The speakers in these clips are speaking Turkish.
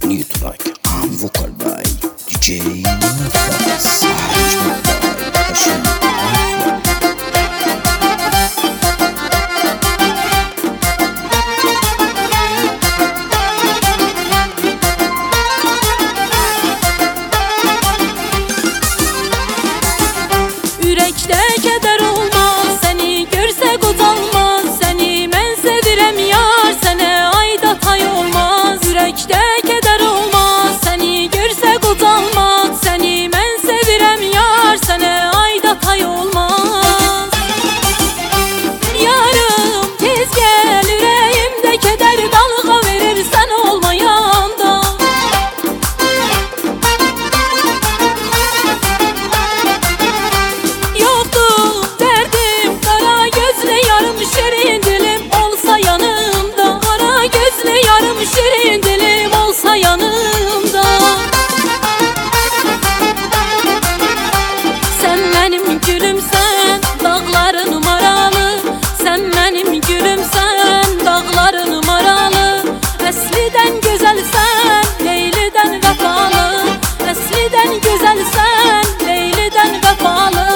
continue to like vocal by DJ Nefas, arrangement by Hashim Afro. Yürekte keder olmaz, seni görsek utanmaz. Seni ben sevirem yar, sana ayda tay olmaz. Yürekte keder olmaz, seni görsek utanmaz. Seni ben sevirem yar, sana ayda tay olmaz. Yarım tez gel, yüreğimde keder dalga verir sen olmayanda. Şirin dilim olsa yanımda, kara gözlü yarım şirin dilim olsa yanımda. Sen benim gülümsen, dağların numaralı. Sen benim gülümsen, dağların numaralı. Esliden güzelsen, Leyli'den vefalı. Esliden güzelsen, Leyli'den vefalı.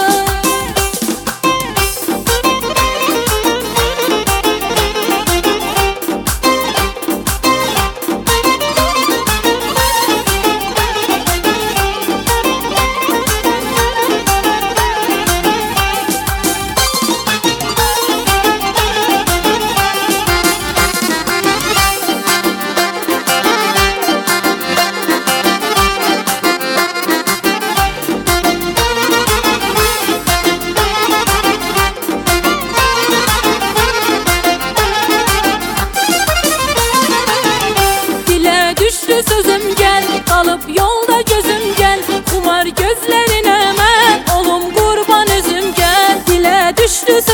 Düştü sözüm gel, kalıp yolda gözüm gel. Kumar gözlerine men, oğlum kurban özüm gel. Dile düştü